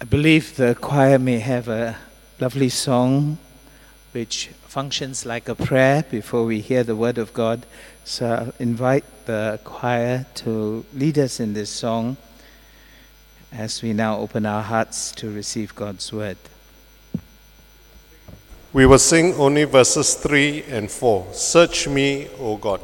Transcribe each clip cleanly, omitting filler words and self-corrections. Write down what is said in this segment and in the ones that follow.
I believe the choir may have a lovely song which functions like a prayer before we hear the word of God. So I'll invite the choir to lead us in this song as we now open our hearts to receive God's word. We will sing only verses 3 and 4. Search me, O God.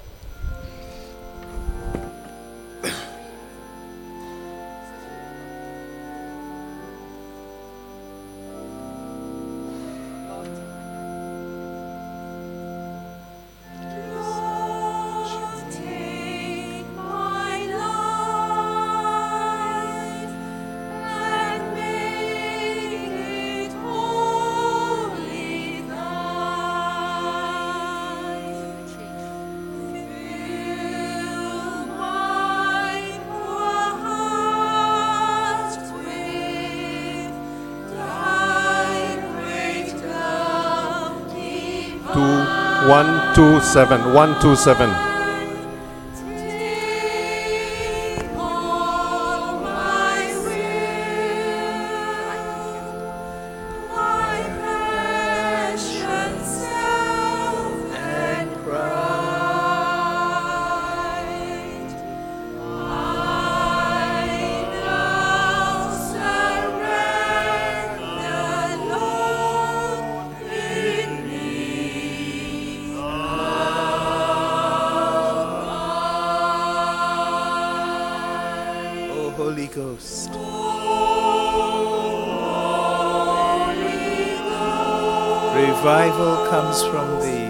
One, two, seven. 127. Holy Ghost. Revival comes from thee.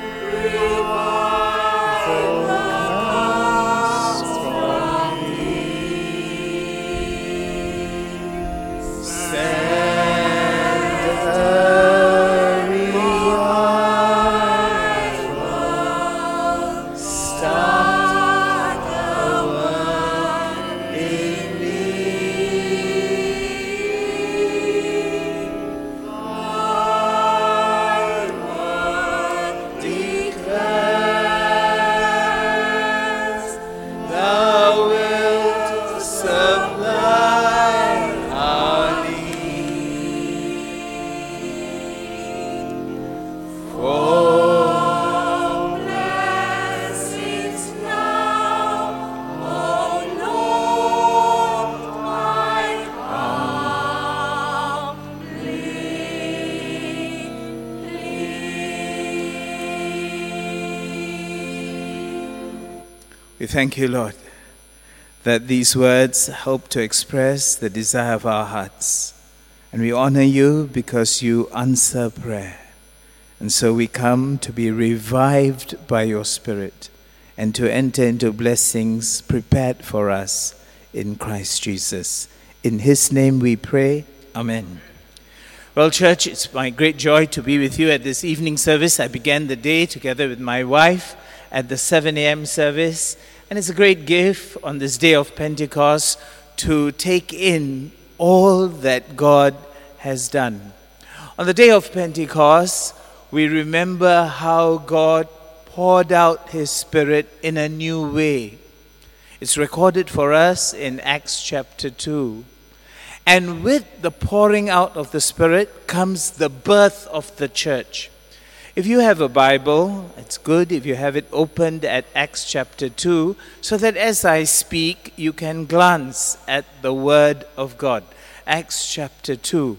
We thank you, Lord, that these words help to express the desire of our hearts. And we honor you because you answer prayer. And so we come to be revived by your Spirit and to enter into blessings prepared for us in Christ Jesus. In his name we pray. Amen. Well, church, it's my great joy to be with you at this evening service. I began the day together with my wife at the 7 a.m. service. And it's a great gift on this day of Pentecost to take in all that God has done. On the day of Pentecost, we remember how God poured out his Spirit in a new way. It's recorded for us in Acts chapter 2. And with the pouring out of the Spirit comes the birth of the church. If you have a Bible, it's good if you have it opened at Acts chapter 2, so that as I speak, you can glance at the Word of God. Acts chapter 2.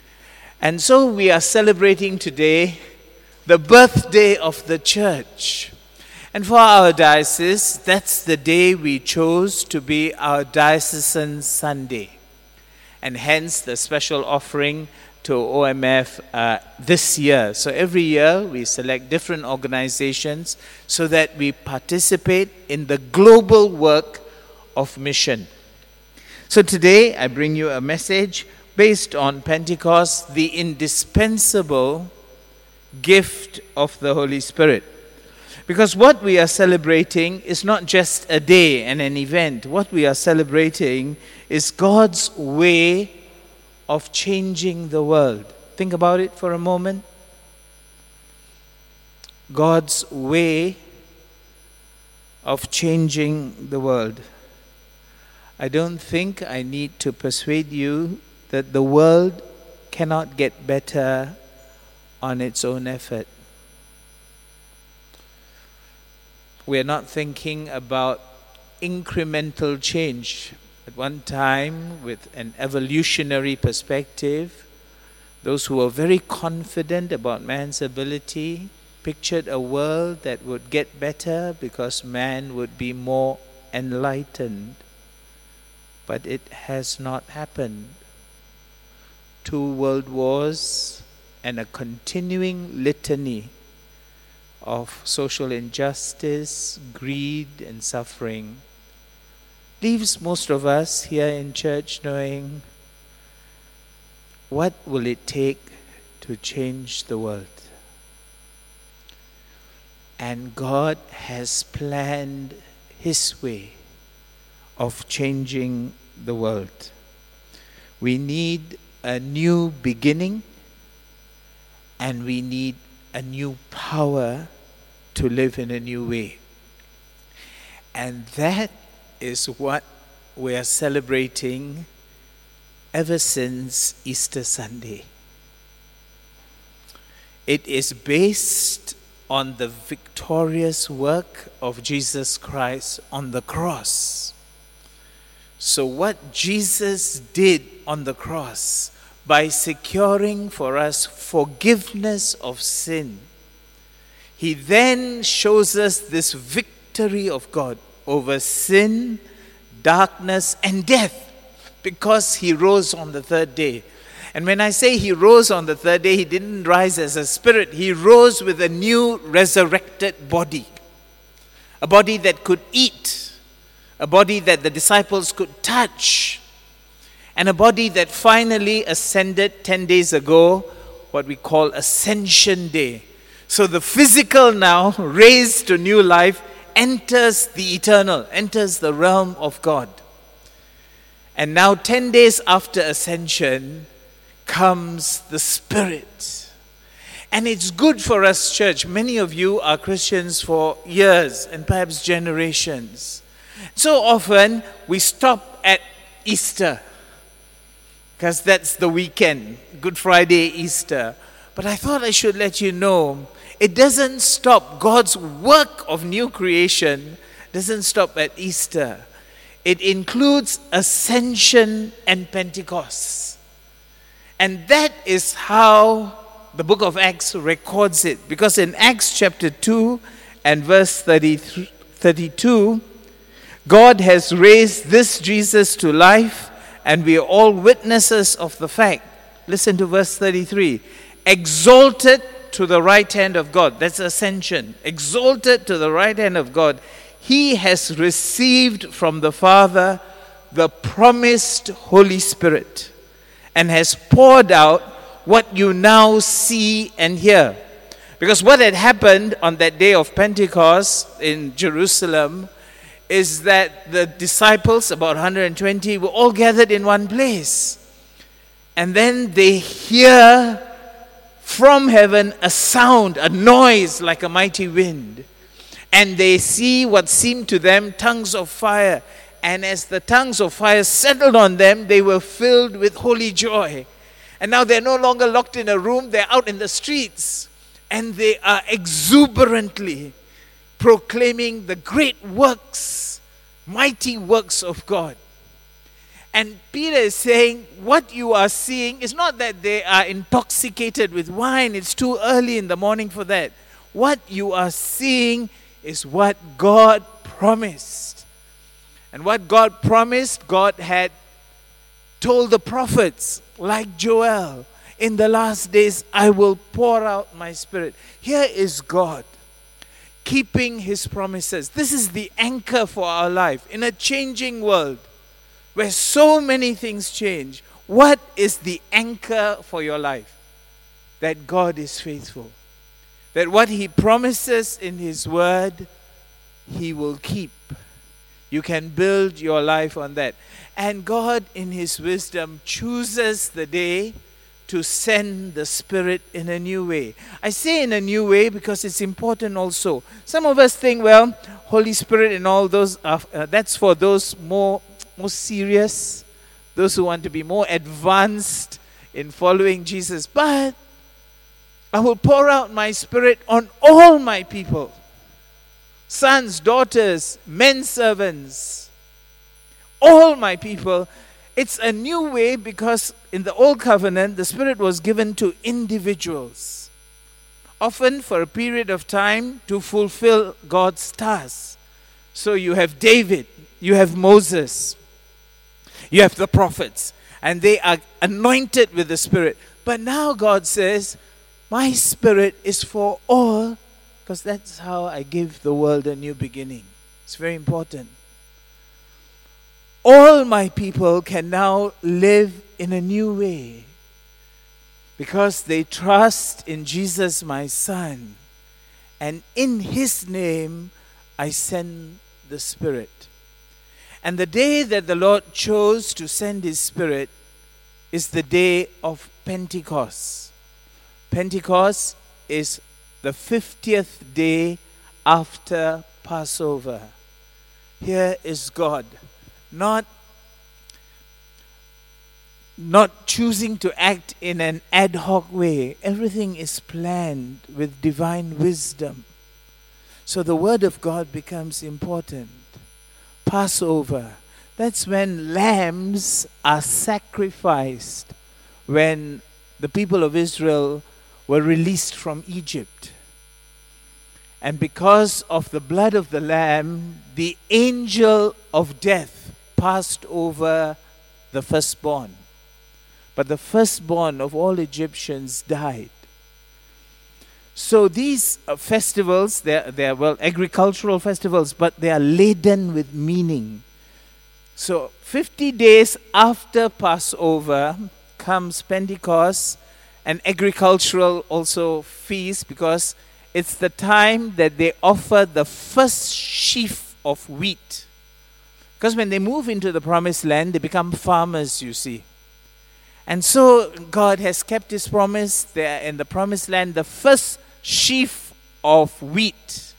And so we are celebrating today the birthday of the church. And for our diocese, that's the day we chose to be our diocesan Sunday. And hence the special offering to OMF this year. So every year we select different organizations so that we participate in the global work of mission. So today I bring you a message based on Pentecost, the indispensable gift of the Holy Spirit. Because what we are celebrating is not just a day and an event. What we are celebrating is God's way of changing the world. Think about it for a moment. God's way of changing the world. I don't think I need to persuade you that the world cannot get better on its own effort. We're not thinking about incremental change. At one time, with an evolutionary perspective, those who were very confident about man's ability pictured a world that would get better because man would be more enlightened. But it has not happened. 2 world wars and a continuing litany of social injustice, greed, and suffering leaves most of us here in church knowing, what will it take to change the world? And God has planned His way of changing the world. We need a new beginning, and we need a new power to live in a new way. And that is what we are celebrating ever since Easter Sunday. It is based on the victorious work of Jesus Christ on the cross. So what Jesus did on the cross by securing for us forgiveness of sin, He then shows us this victory of God over sin, darkness, and death, because He rose on the 3rd day. And when I say He rose on the 3rd day, He didn't rise as a spirit. He rose with a new resurrected body. A body that could eat. A body that the disciples could touch. And a body that finally ascended 10 days ago, what we call Ascension Day. So the physical now, raised to new life, enters the eternal, enters the realm of God. And now 10 days after Ascension comes the Spirit. And it's good for us, church. Many of you are Christians for years and perhaps generations. So often we stop at Easter, because that's the weekend, Good Friday, Easter. But I thought I should let you know, it doesn't stop. God's work of new creation doesn't stop at Easter. It includes Ascension and Pentecost. And that is how the book of Acts records it. Because in Acts chapter 2 and verse 32, God has raised this Jesus to life, and we are all witnesses of the fact. Listen to verse 33. Exalted to the right hand of God. That's ascension. Exalted to the right hand of God. He has received from the Father the promised Holy Spirit and has poured out what you now see and hear. Because what had happened on that day of Pentecost in Jerusalem is that the disciples, about 120, were all gathered in one place. And then they hear from heaven a sound, a noise like a mighty wind. And they see what seemed to them tongues of fire. And as the tongues of fire settled on them, they were filled with holy joy. And now they're no longer locked in a room, they're out in the streets. And they are exuberantly proclaiming the great works, mighty works of God. And Peter is saying, what you are seeing is not that they are intoxicated with wine. It's too early in the morning for that. What you are seeing is what God promised. And what God promised, God had told the prophets, like Joel, in the last days I will pour out my Spirit. Here is God keeping His promises. This is the anchor for our life in a changing world where so many things change. What is the anchor for your life? That God is faithful. That what He promises in His word, He will keep. You can build your life on that. And God, in His wisdom, chooses the day to send the Spirit in a new way. I say in a new way because it's important also. Some of us think, well, Holy Spirit and all those, that's for those more serious, those who want to be more advanced in following Jesus. But I will pour out my Spirit on all my people, sons, daughters, men servants, all my people. It's a new way because in the Old Covenant, the Spirit was given to individuals, often for a period of time to fulfill God's task. So you have David, you have Moses, you have the prophets, and they are anointed with the Spirit. But now God says, my Spirit is for all, because that's how I give the world a new beginning. It's very important. All my people can now live in a new way because they trust in Jesus, my Son, and in His name I send the Spirit. And the day that the Lord chose to send His Spirit is the day of Pentecost. Pentecost is the 50th day after Passover. Here is God, not choosing to act in an ad hoc way. Everything is planned with divine wisdom. So the Word of God becomes important. Passover, that's when lambs are sacrificed, when the people of Israel were released from Egypt. And because of the blood of the lamb, the angel of death passed over the firstborn. But the firstborn of all Egyptians died. So these festivals, they're agricultural festivals, but they are laden with meaning. So 50 days after Passover comes Pentecost, an agricultural also feast, because it's the time that they offer the first sheaf of wheat. Because when they move into the promised land, they become farmers, you see. And so God has kept His promise. There in the promised land, the first sheaf of wheat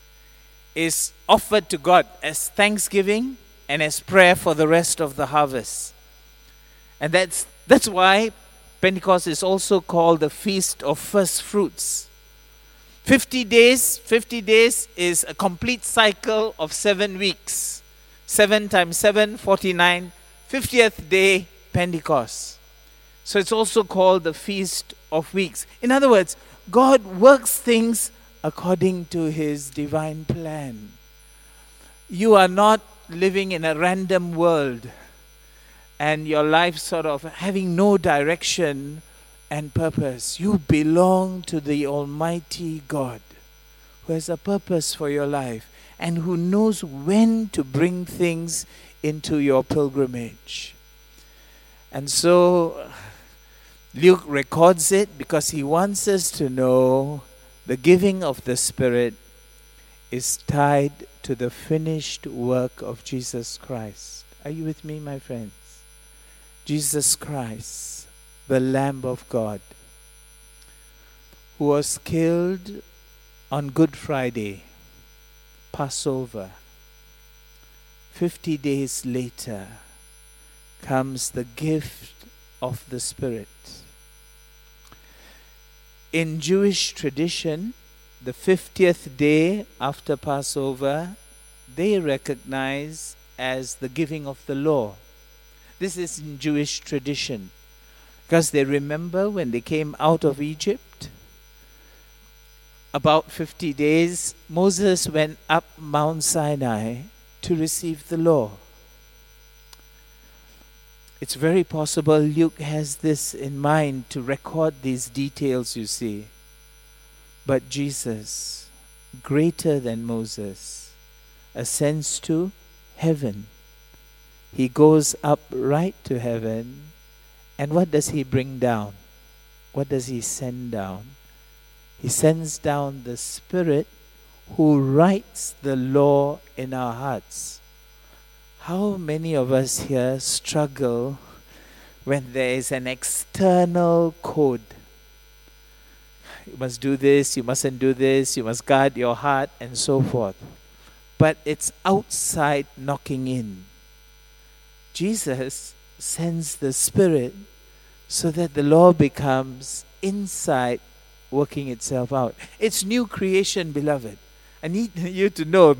is offered to God as thanksgiving and as prayer for the rest of the harvest. And that's why Pentecost is also called the Feast of First Fruits. 50 days is a complete cycle of 7 weeks. 7 times 7, 49. 50th day, Pentecost. So it's also called the Feast of Weeks. In other words, God works things according to His divine plan. You are not living in a random world and your life sort of having no direction and purpose. You belong to the Almighty God, who has a purpose for your life and who knows when to bring things into your pilgrimage. And so Luke records it because he wants us to know the giving of the Spirit is tied to the finished work of Jesus Christ. Are you with me, my friends? Jesus Christ, the Lamb of God, who was killed on Good Friday, Passover. 50 days later comes the gift of the Spirit. In Jewish tradition, the 50th day after Passover, they recognize as the giving of the law. This is in Jewish tradition, because they remember when they came out of Egypt, about 50 days, Moses went up Mount Sinai to receive the law. It's very possible Luke has this in mind to record these details, you see. But Jesus, greater than Moses, ascends to heaven. He goes up right to heaven. And what does He bring down? What does He send down? He sends down the Spirit who writes the law in our hearts. How many of us here struggle when there is an external code? You must do this, you mustn't do this, you must guard your heart, and so forth. But it's outside knocking in. Jesus sends the Spirit so that the law becomes inside working itself out. It's new creation, beloved. I need you to know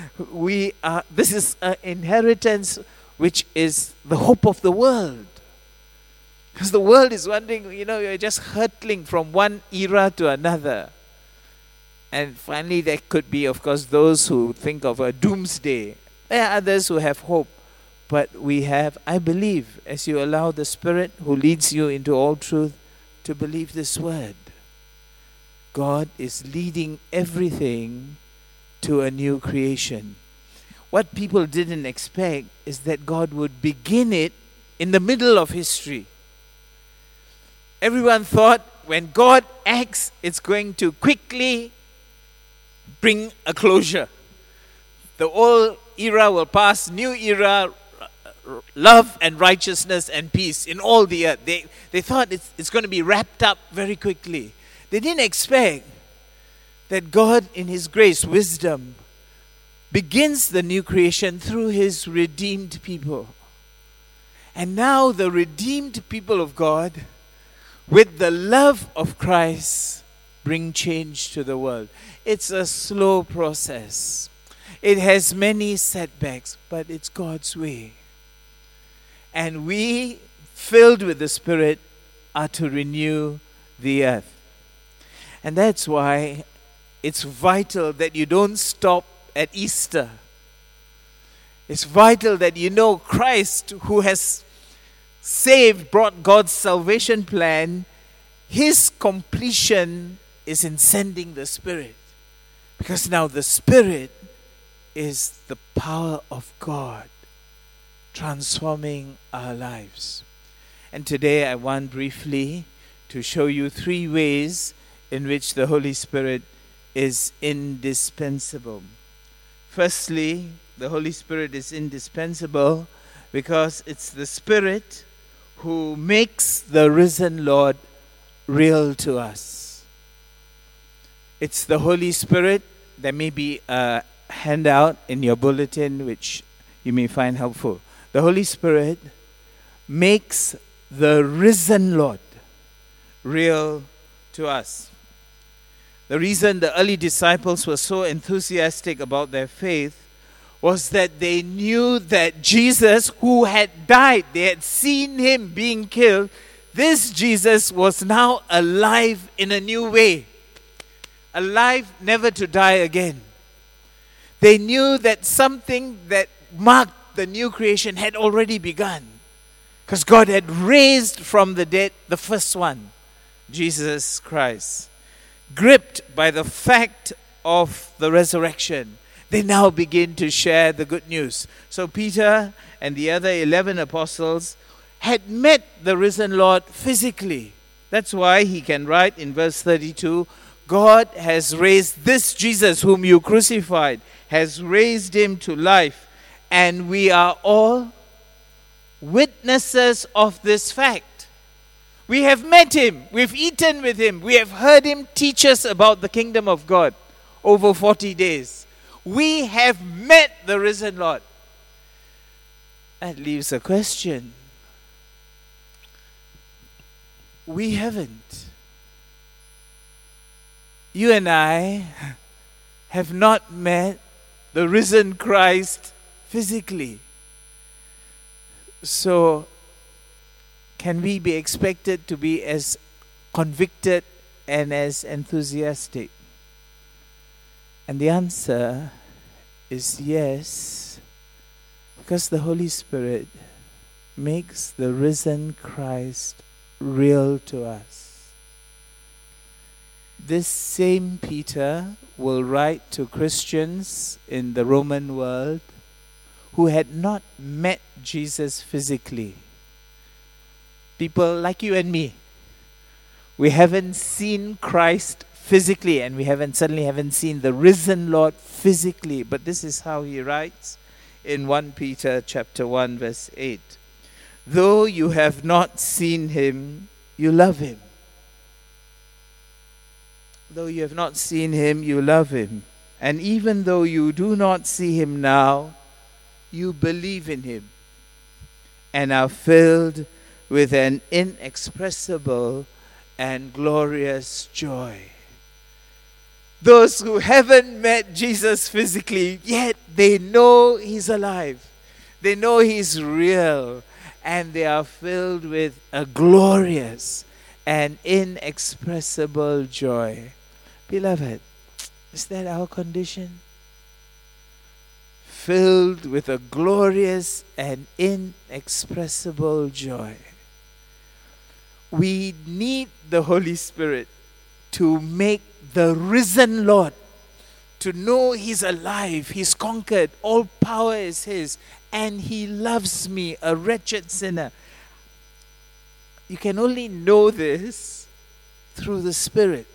this is an inheritance which is the hope of the world. Because the world is wondering, you're just hurtling from one era to another. And finally, there could be, of course, those who think of a doomsday. There are others who have hope. But we have, I believe, as you allow the Spirit who leads you into all truth to believe this word, God is leading everything to a new creation. What people didn't expect is that God would begin it in the middle of history. Everyone thought when God acts, it's going to quickly bring a closure. The old era will pass, new era, love and righteousness and peace in all the earth. They thought it's going to be wrapped up very quickly. They didn't expect that God, in His grace, wisdom, begins the new creation through His redeemed people. And now the redeemed people of God, with the love of Christ, bring change to the world. It's a slow process. It has many setbacks, but it's God's way. And we, filled with the Spirit, are to renew the earth. And that's why it's vital that you don't stop at Easter. It's vital that you know Christ, who has saved, brought God's salvation plan. His completion is in sending the Spirit. Because now the Spirit is the power of God transforming our lives. And today I want briefly to show you 3 ways in which the Holy Spirit is indispensable. Firstly, the Holy Spirit is indispensable because it's the Spirit who makes the risen Lord real to us. It's the Holy Spirit. There may be a handout in your bulletin which you may find helpful. The Holy Spirit makes the risen Lord real to us. The reason the early disciples were so enthusiastic about their faith was that they knew that Jesus, who had died, they had seen Him being killed, this Jesus was now alive in a new way. Alive never to die again. They knew that something that marked the new creation had already begun. Because God had raised from the dead the first one, Jesus Christ. Gripped by the fact of the resurrection, they now begin to share the good news. So Peter and the other 11 apostles had met the risen Lord physically. That's why he can write in verse 32, God has raised this Jesus whom you crucified, has raised Him to life. And we are all witnesses of this fact. We have met Him. We've eaten with Him. We have heard Him teach us about the kingdom of God over 40 days. We have met the risen Lord. That leaves a question. We haven't. You and I have not met the risen Christ physically. So, can we be expected to be as convicted and as enthusiastic? And the answer is yes, because the Holy Spirit makes the risen Christ real to us. This same Peter will write to Christians in the Roman world who had not met Jesus physically. People like you and me. We haven't seen Christ physically, and we certainly haven't seen the risen Lord physically. But this is how he writes in 1 Peter chapter 1 verse 8. Though you have not seen Him, you love Him. Though you have not seen Him, you love Him. And even though you do not see Him now, you believe in Him and are filled with an inexpressible and glorious joy. Those who haven't met Jesus physically, yet they know He's alive. They know He's real, and they are filled with a glorious and inexpressible joy. Beloved, is that our condition? Filled with a glorious and inexpressible joy. We need the Holy Spirit to make the risen Lord, to know He's alive, He's conquered, all power is His, and He loves me, a wretched sinner. You can only know this through the Spirit.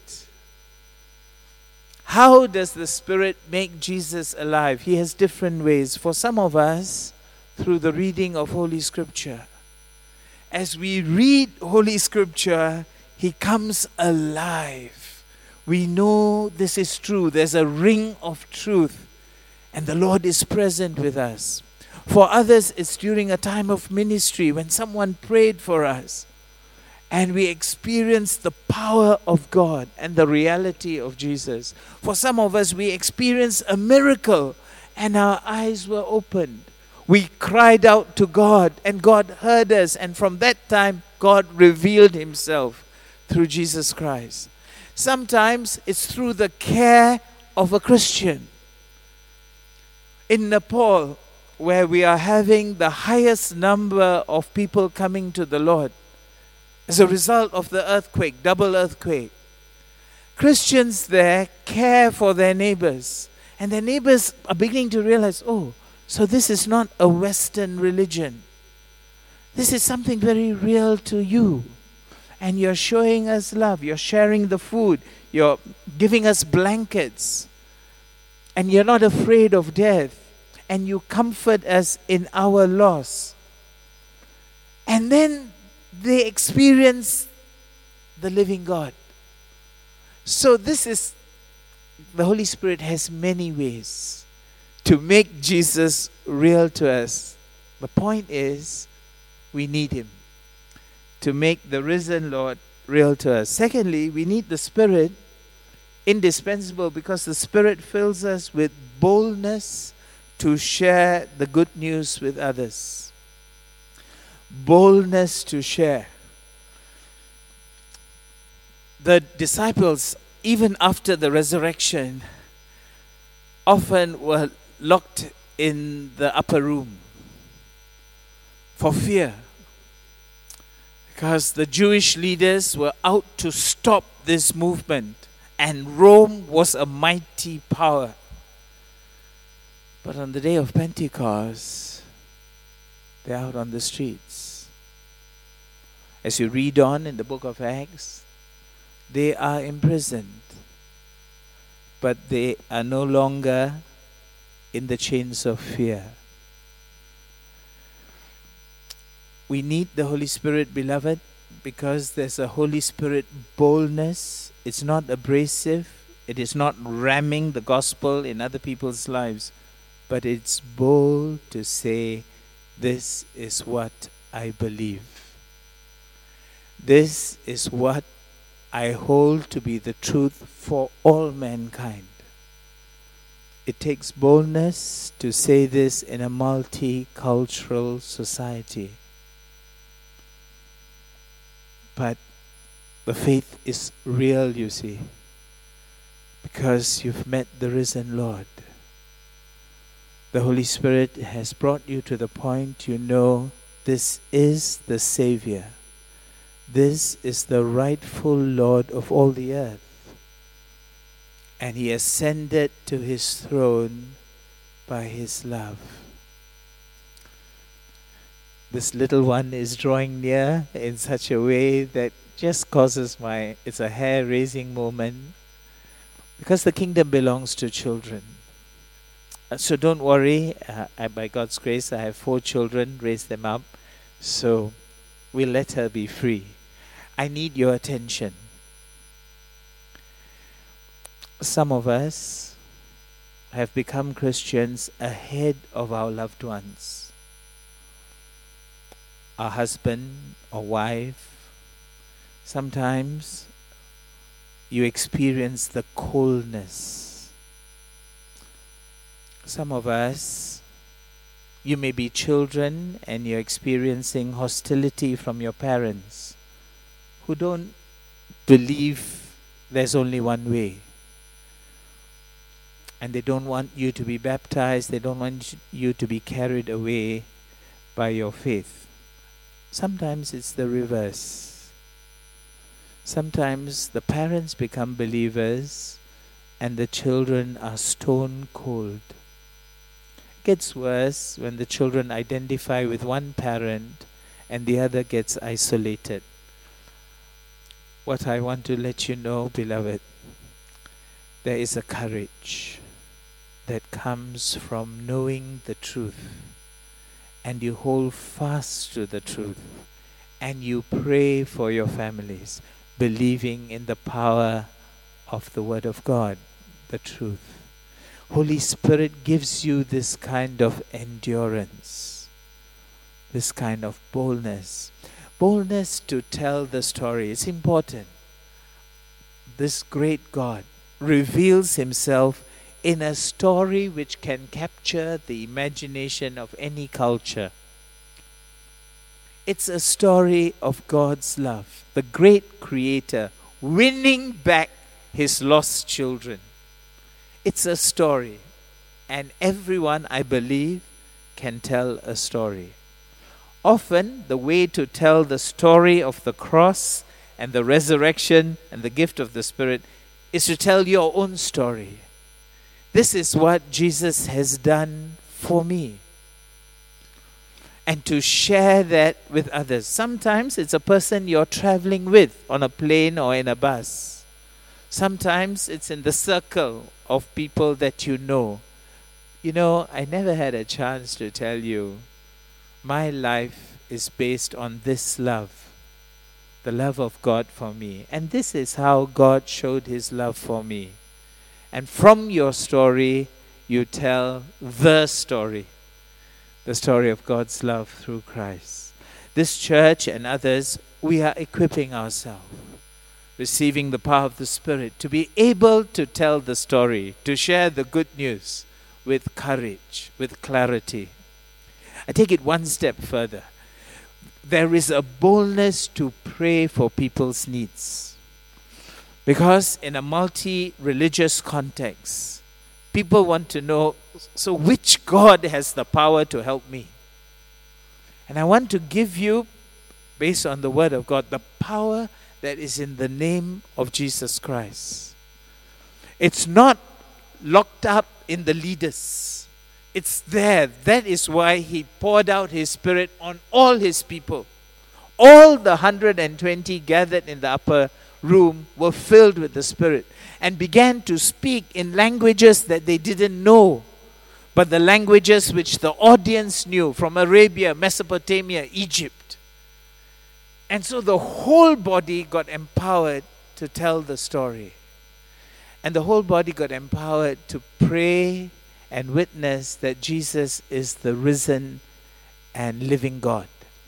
How does the Spirit make Jesus alive? He has different ways. For some of us, through the reading of Holy Scripture. As we read Holy Scripture, He comes alive. We know this is true. There's a ring of truth, and the Lord is present with us. For others, it's during a time of ministry when someone prayed for us, and we experience the power of God and the reality of Jesus. For some of us, we experienced a miracle and our eyes were opened. We cried out to God and God heard us, and from that time, God revealed Himself through Jesus Christ. Sometimes it's through the care of a Christian. In Nepal, where we are having the highest number of people coming to the Lord, as a result of the earthquake, double earthquake, Christians there care for their neighbors. And their neighbors are beginning to realize, oh, so this is not a Western religion. This is something very real to you. And you're showing us love. You're sharing the food. You're giving us blankets. And you're not afraid of death. And you comfort us in our loss. And then they experience the living God. So this is, the Holy Spirit has many ways to make Jesus real to us. The point is, we need Him to make the risen Lord real to us. Secondly, we need the Spirit, indispensable, because the Spirit fills us with boldness to share the good news with others. Boldness to share. The disciples, even after the resurrection, often were locked in the upper room for fear, because the Jewish leaders were out to stop this movement, and Rome was a mighty power. But on the day of Pentecost, they're out on the streets. As you read on in the book of Acts, they are imprisoned, but they are no longer in the chains of fear. We need the Holy Spirit, beloved, because there's a Holy Spirit boldness. It's not abrasive. It is not ramming the gospel in other people's lives, but it's bold to say, this is what I believe. This is what I hold to be the truth for all mankind. It takes boldness to say this in a multicultural society. But the faith is real, you see, because you've met the risen Lord. The Holy Spirit has brought you to the point you know this is the Savior. This is the rightful Lord of all the earth. And He ascended to His throne by His love. This little one is drawing near in such a way that just causes it's a hair-raising moment, because the kingdom belongs to children. So don't worry, by God's grace, I have 4 children, raised them up, so we'll let her be free. I need your attention. Some of us have become Christians ahead of our loved ones. our husband or wife, sometimes you experience the coldness. Some of us, you may be children and you're experiencing hostility from your parents who don't believe there's only one way. And they don't want you to be baptized. They don't want you to be carried away by your faith. Sometimes it's the reverse. Sometimes the parents become believers and the children are stone cold. It gets worse when the children identify with one parent and the other gets isolated. What I want to let you know, beloved, there is a courage that comes from knowing the truth, and you hold fast to the truth, and you pray for your families, believing in the power of the Word of God, the truth. Holy Spirit gives you this kind of endurance, this kind of boldness. Boldness to tell the story. It's important. This great God reveals himself in a story which can capture the imagination of any culture. It's a story of God's love, the great Creator winning back his lost children. It's a story, and everyone, I believe, can tell a story. Often, the way to tell the story of the cross and the resurrection and the gift of the Spirit is to tell your own story. This is what Jesus has done for me. And to share that with others. Sometimes it's a person you're traveling with on a plane or in a bus. Sometimes it's in the circle of people that you know. You know, I never had a chance to tell you, my life is based on this love, the love of God for me. And this is how God showed his love for me. And from your story, you tell the story of God's love through Christ. This church and others, we are equipping ourselves, receiving the power of the Spirit to be able to tell the story, to share the good news with courage, with clarity. I take it one step further. There is a boldness to pray for people's needs. Because in a multi-religious context, people want to know, so which God has the power to help me? And I want to give you, based on the Word of God, the power that is in the name of Jesus Christ. It's not locked up in the leaders. It's there. That is why he poured out his Spirit on all his people. All the 120 gathered in the upper room were filled with the Spirit and began to speak in languages that they didn't know, but the languages which the audience knew from Arabia, Mesopotamia, Egypt. And so the whole body got empowered to tell the story. And the whole body got empowered to pray and witness that Jesus is the risen and living God.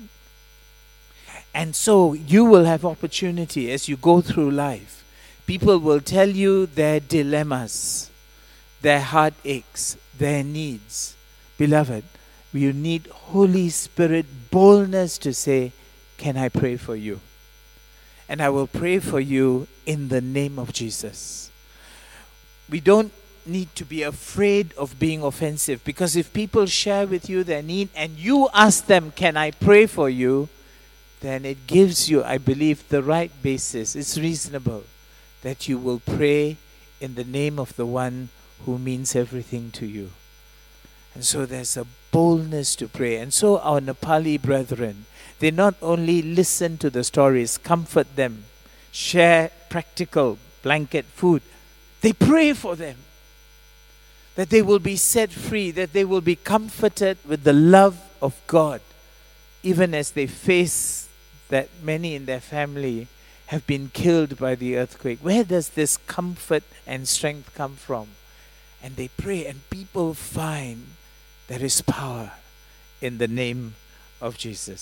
And so you will have opportunity as you go through life. People will tell you their dilemmas, their heartaches, their needs. Beloved, you need Holy Spirit boldness to say, can I pray for you? And I will pray for you in the name of Jesus. We don't need to be afraid of being offensive, because if people share with you their need and you ask them, can I pray for you? Then it gives you, I believe, the right basis. It's reasonable that you will pray in the name of the one who means everything to you. And so there's a boldness to pray. And so our Nepali brethren, they not only listen to the stories, comfort them, share practical blanket food, they pray for them, that they will be set free, that they will be comforted with the love of God, even as they face that many in their family have been killed by the earthquake. Where does this comfort and strength come from? And they pray, and people find there is power in the name of Jesus.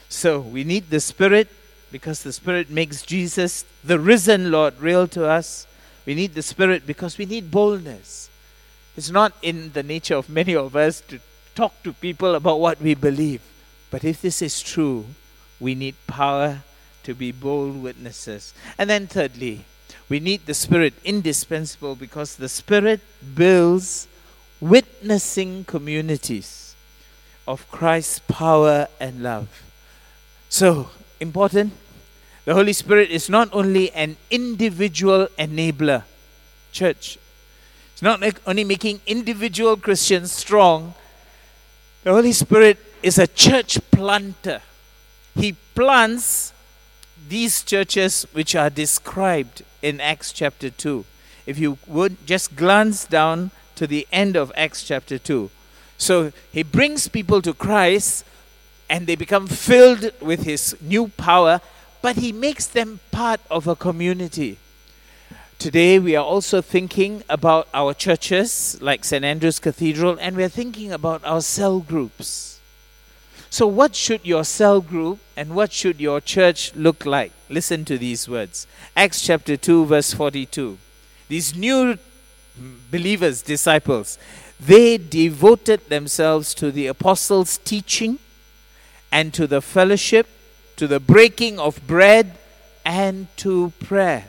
So we need the Spirit because the Spirit makes Jesus, the risen Lord, real to us. We need the Spirit because we need boldness. It's not in the nature of many of us to talk to people about what we believe. But if this is true, we need power to be bold witnesses. And then thirdly, we need the Spirit, indispensable, because the Spirit builds witnessing communities of Christ's power and love. So, important, the Holy Spirit is not only an individual enabler, church. It's not only making individual Christians strong. The Holy Spirit is a church planter. He plants these churches which are described in Acts chapter 2. If you would just glance down to the end of Acts chapter 2. So he brings people to Christ and they become filled with his new power, but he makes them part of a community. Today we are also thinking about our churches like St. Andrew's Cathedral, and we are thinking about our cell groups. So what should your cell group and what should your church look like? Listen to these words. Acts chapter 2 verse 42. These new believers, disciples, they devoted themselves to the apostles' teaching and to the fellowship, to the breaking of bread, and to prayer.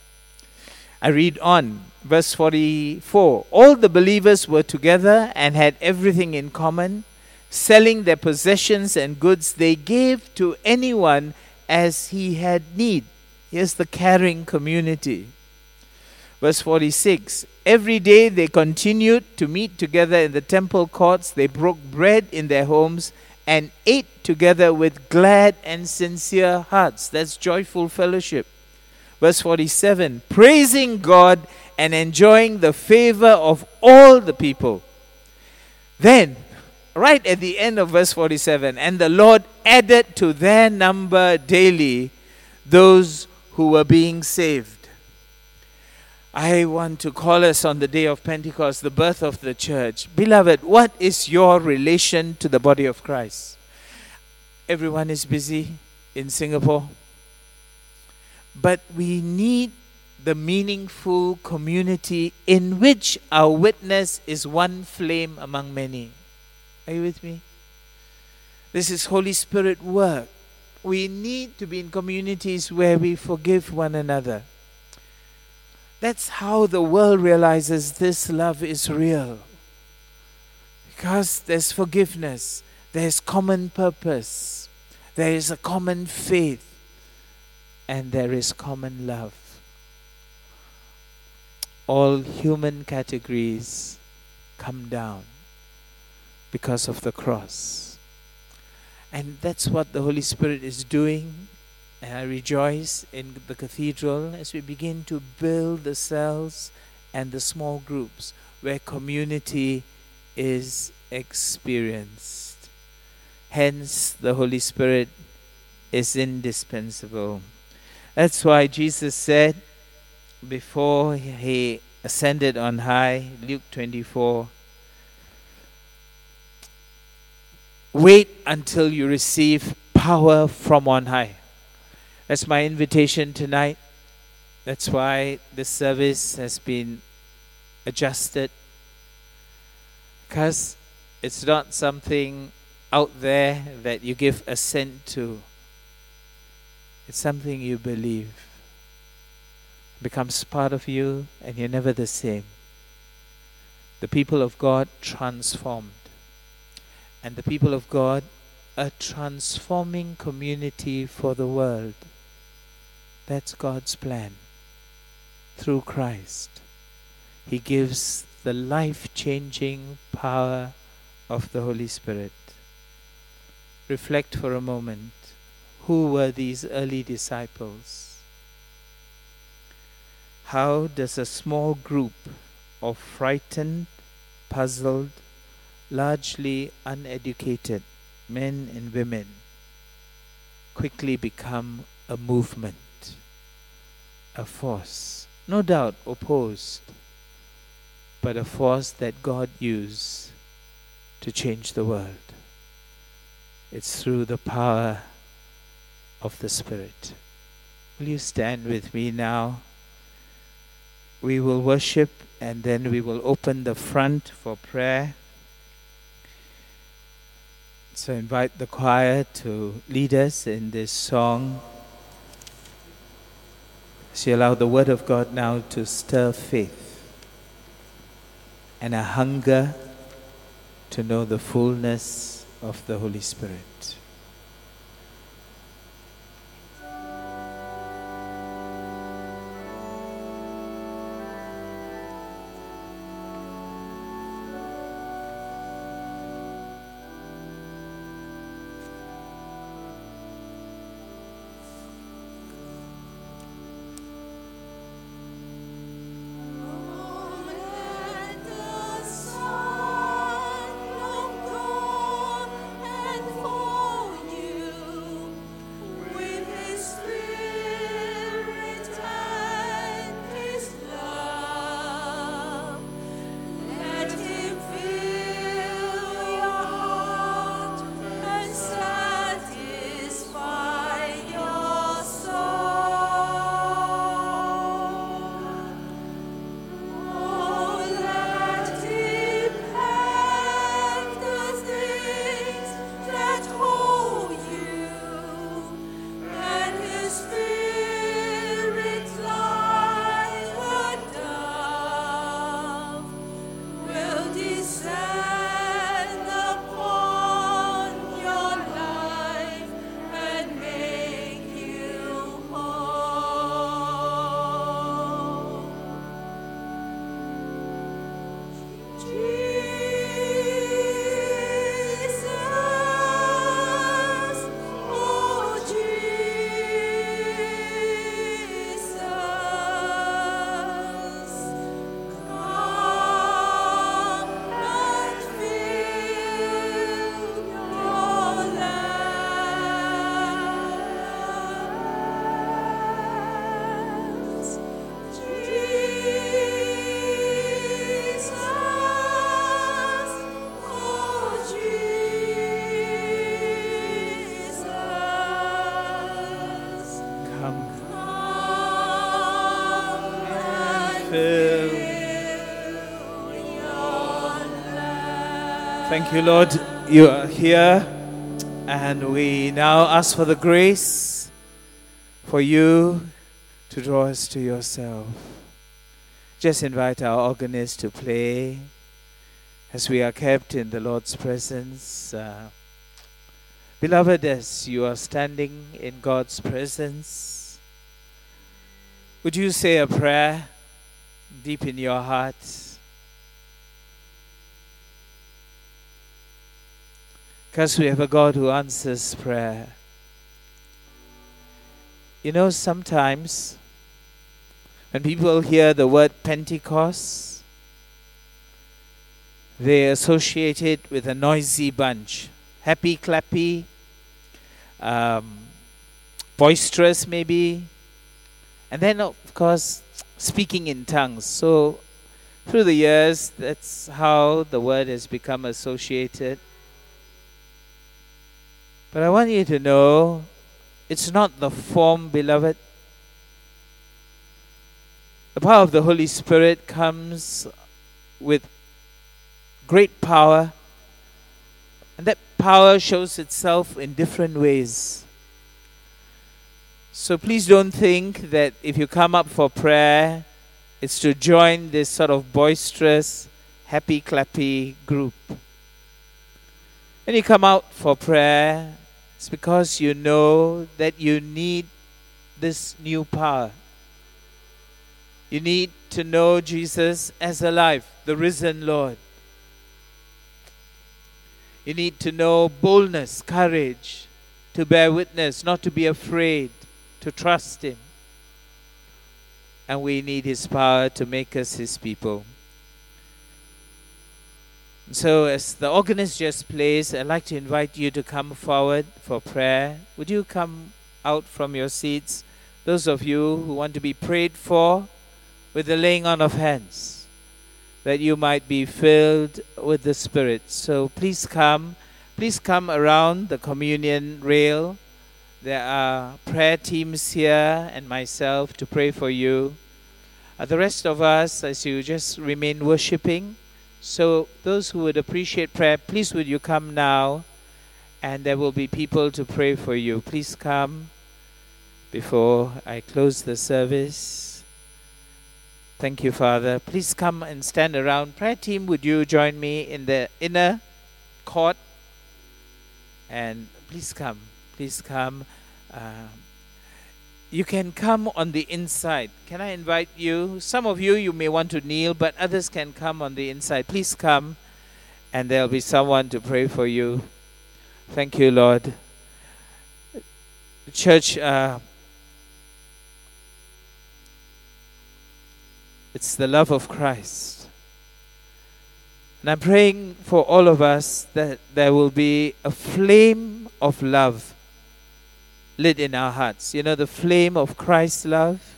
I read on, verse 44. All the believers were together and had everything in common. Selling their possessions and goods, they gave to anyone as he had need. Here's the caring community. Verse 46. Every day they continued to meet together in the temple courts. They broke bread in their homes and ate together with glad and sincere hearts. That's joyful fellowship. Verse 47, praising God and enjoying the favor of all the people. Then, right at the end of verse 47, and the Lord added to their number daily those who were being saved. I want to call us on the day of Pentecost, the birth of the church. Beloved, what is your relation to the body of Christ? Everyone is busy in Singapore. But we need the meaningful community in which our witness is one flame among many. Are you with me? This is Holy Spirit work. We need to be in communities where we forgive one another. That's how the world realizes this love is real. Because there's forgiveness, there's common purpose, there is a common faith, and there is common love. All human categories come down because of the cross. And that's what the Holy Spirit is doing. And I rejoice in the cathedral as we begin to build the cells and the small groups where community is experienced. Hence, the Holy Spirit is indispensable. That's why Jesus said before he ascended on high, Luke 24, wait until you receive power from on high. That's my invitation tonight. That's why this service has been adjusted. Because it's not something out there that you give assent to. It's something you believe. It becomes part of you and you're never the same. The people of God transformed. And the people of God, a transforming community for the world. That's God's plan. Through Christ, He gives the life-changing power of the Holy Spirit. Reflect for a moment. Who were these early disciples? How does a small group of frightened, puzzled, largely uneducated men and women quickly become a movement, a force, no doubt opposed, but a force that God used to change the world? It's through the power of the Spirit. Will you stand with me now? We will worship and then we will open the front for prayer. So invite the choir to lead us in this song. As you allow the Word of God now to stir faith and a hunger to know the fullness of the Holy Spirit. Thank you, Lord. You are here, and we now ask for the grace for you to draw us to yourself. Just invite our organist to play as we are kept in the Lord's presence. Beloved, as you are standing in God's presence, would you say a prayer deep in your heart? Because we have a God who answers prayer. You know, sometimes when people hear the word Pentecost, they associate it with a noisy bunch. Happy, clappy, boisterous maybe. And then, of course, speaking in tongues. So, through the years, that's how the word has become associated. But I want you to know, it's not the form, beloved. The power of the Holy Spirit comes with great power, and that power shows itself in different ways. So please don't think that if you come up for prayer, it's to join this sort of boisterous, happy, clappy group. When you come out for prayer, it's because you know that you need this new power. You need to know Jesus as alive, the risen Lord. You need to know boldness, courage, to bear witness, not to be afraid, to trust Him. And we need His power to make us His people. So as the organist just plays, I'd like to invite you to come forward for prayer. Would you come out from your seats? Those of you who want to be prayed for with the laying on of hands, that you might be filled with the Spirit. So please come around the communion rail There are prayer teams here and myself to pray for you. The rest of us, as you just remain worshiping, so those who would appreciate prayer, please would you come now, and there will be people to pray for you. Please come before I close the service. Thank you, Father. Please come and stand around. Prayer team, would you join me in the inner court? And please come. Please come. You can come on the inside. Can I invite you? Some of you, you may want to kneel, but others can come on the inside. Please come, and there'll be someone to pray for you. Thank you, Lord. Church, it's the love of Christ. And I'm praying for all of us that there will be a flame of love lit in our hearts. You know, the flame of Christ's love.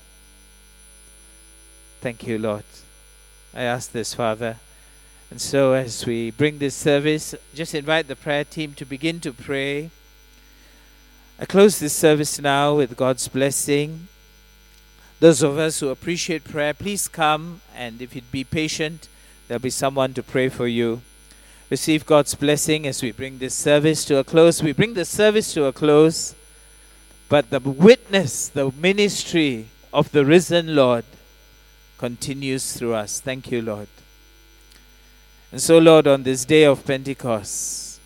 Thank you, Lord. I ask this, Father. And so as we bring this service, just invite the prayer team to begin to pray. I close this service now with God's blessing. Those of us who appreciate prayer, please come, and if you'd be patient, there'll be someone to pray for you. Receive God's blessing as we bring this service to a close. We bring the service to a close, but the witness, the ministry of the risen Lord continues through us. Thank you, Lord. And so, Lord, on this day of Pentecost,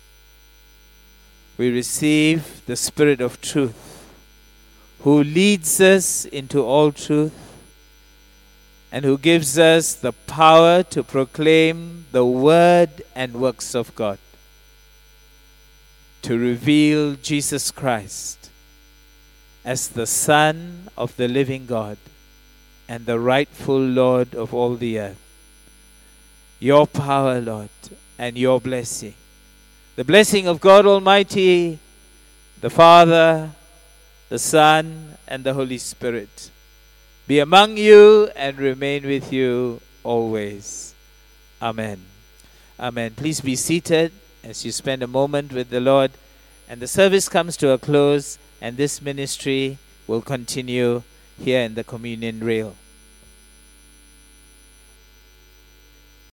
we receive the Spirit of truth, who leads us into all truth and who gives us the power to proclaim the word and works of God, to reveal Jesus Christ as the Son of the living God and the rightful Lord of all the earth. Your power, Lord, and your blessing. The blessing of God Almighty, the Father, the Son, and the Holy Spirit be among you and remain with you always. Amen. Amen. Please be seated as you spend a moment with the Lord. And the service comes to a close, and this ministry will continue here in the communion rail.